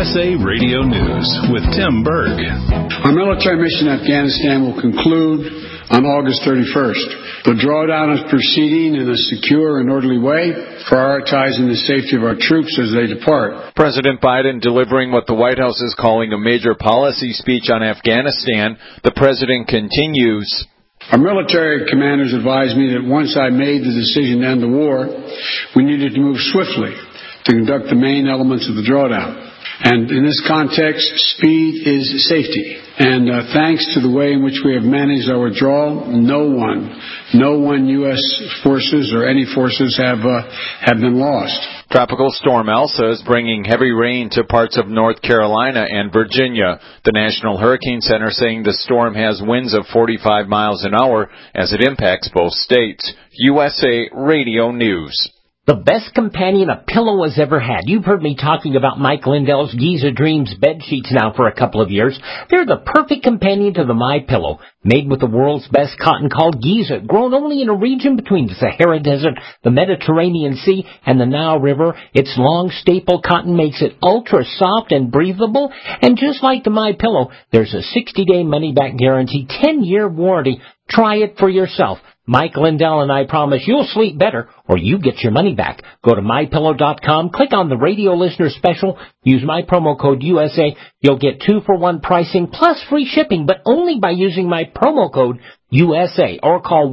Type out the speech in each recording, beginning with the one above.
USA Radio News with Tim Berg. Our military mission in Afghanistan will conclude on August 31st. The drawdown is proceeding in a secure and orderly way, prioritizing the safety of our troops as they depart. President Biden delivering what the White House is calling a major policy speech on Afghanistan. The president continues. Our military commanders advised me that once I made the decision to end the war, we needed to move swiftly to conduct the main elements of the drawdown. And in this context, speed is safety. And thanks to the way in which we have managed our withdrawal, no one U.S. forces or any forces have been lost. Tropical storm Elsa is bringing heavy rain to parts of North Carolina and Virginia. The National Hurricane Center saying the storm has winds of 45 miles an hour as it impacts both states. USA Radio News. The best companion a pillow has ever had. You've heard me talking about Mike Lindell's Giza Dreams bed sheets now for a couple of years. They're the perfect companion to the MyPillow. Made with the world's best cotton called Giza, grown only in a region between the Sahara Desert, the Mediterranean Sea, and the Nile River. Its long staple cotton makes it ultra soft and breathable. And just like the MyPillow, there's a 60-day money-back guarantee, 10-year warranty. Try it for yourself. Mike Lindell and I promise you'll sleep better or you get your money back. Go to MyPillow.com, click on the radio listener special, use my promo code USA. You'll get 2-for-1 pricing plus free shipping, but only by using my promo code USA, or call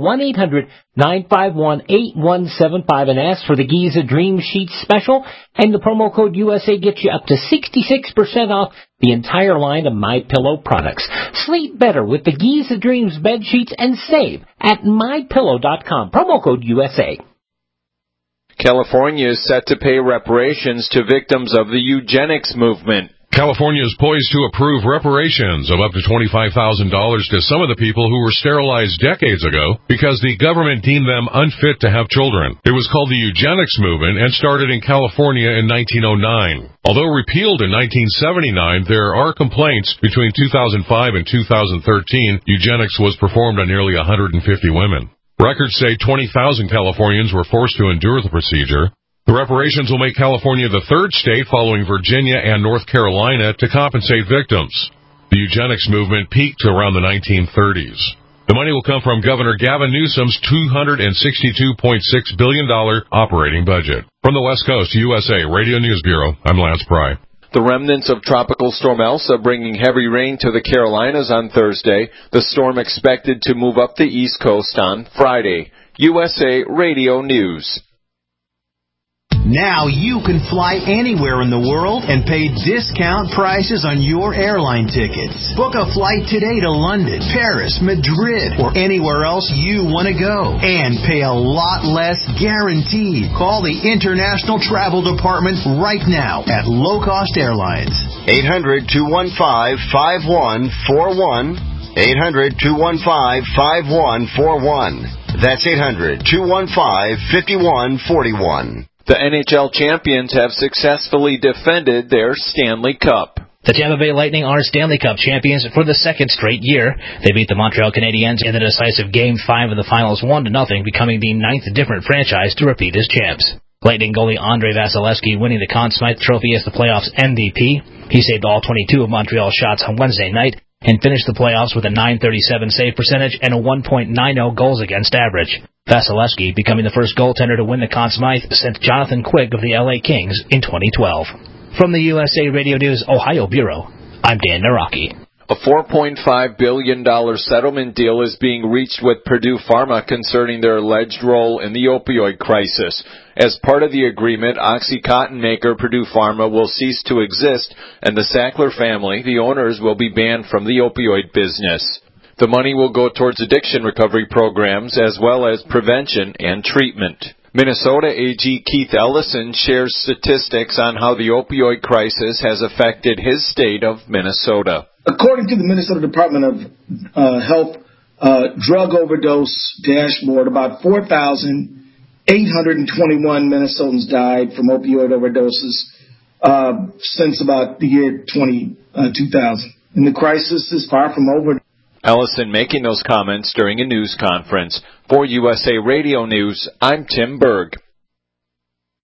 1-800-951-8175 and ask for the Giza Dream Sheets special, and the promo code USA gets you up to 66% off the entire line of MyPillow products. Sleep better with the Giza Dreams bed sheets and save at MyPillow.com, promo code USA. California is set to pay reparations to victims of the eugenics movement. California is poised to approve reparations of up to $25,000 to some of the people who were sterilized decades ago because the government deemed them unfit to have children. It was called the eugenics movement and started in California in 1909. Although repealed in 1979, there are complaints between 2005 and 2013 eugenics was performed on nearly 150 women. Records say 20,000 Californians were forced to endure the procedure. The reparations will make California the third state following Virginia and North Carolina to compensate victims. The eugenics movement peaked around the 1930s. The money will come from Governor Gavin Newsom's $262.6 billion operating budget. From the West Coast, USA Radio News Bureau, I'm Lance Pry. The remnants of Tropical Storm Elsa bringing heavy rain to the Carolinas on Thursday. The storm expected to move up the East Coast on Friday. USA Radio News. Now you can fly anywhere in the world and pay discount prices on your airline tickets. Book a flight today to London, Paris, Madrid, or anywhere else you want to go. And pay a lot less guaranteed. Call the International Travel Department right now at Low Cost Airlines. 800-215-5141. 800-215-5141. That's 800-215-5141. The NHL champions have successfully defended their Stanley Cup. The Tampa Bay Lightning are Stanley Cup champions for the second straight year. They beat the Montreal Canadiens in the decisive Game 5 of the finals 1-0, becoming the ninth different franchise to repeat as champs. Lightning goalie Andrei Vasilevsky winning the Conn Smythe Trophy as the playoffs MVP. He saved all 22 of Montreal's shots on Wednesday night and finished the playoffs with a .937 save percentage and a 1.90 goals against average. Vasilevsky becoming the first goaltender to win the Conn Smythe since Jonathan Quick of the LA Kings in 2012. From the USA Radio News Ohio Bureau, I'm Dan Naraki. A $4.5 billion settlement deal is being reached with Purdue Pharma concerning their alleged role in the opioid crisis. As part of the agreement, OxyContin maker Purdue Pharma will cease to exist, and the Sackler family, the owners, will be banned from the opioid business. The money will go towards addiction recovery programs as well as prevention and treatment. Minnesota AG Keith Ellison shares statistics on how the opioid crisis has affected his state of Minnesota. According to the Minnesota Department of Health drug overdose dashboard, about 4,821 Minnesotans died from opioid overdoses since about the year 2000. And the crisis is far from over. Ellison making those comments during a news conference. For USA Radio News, I'm Tim Berg.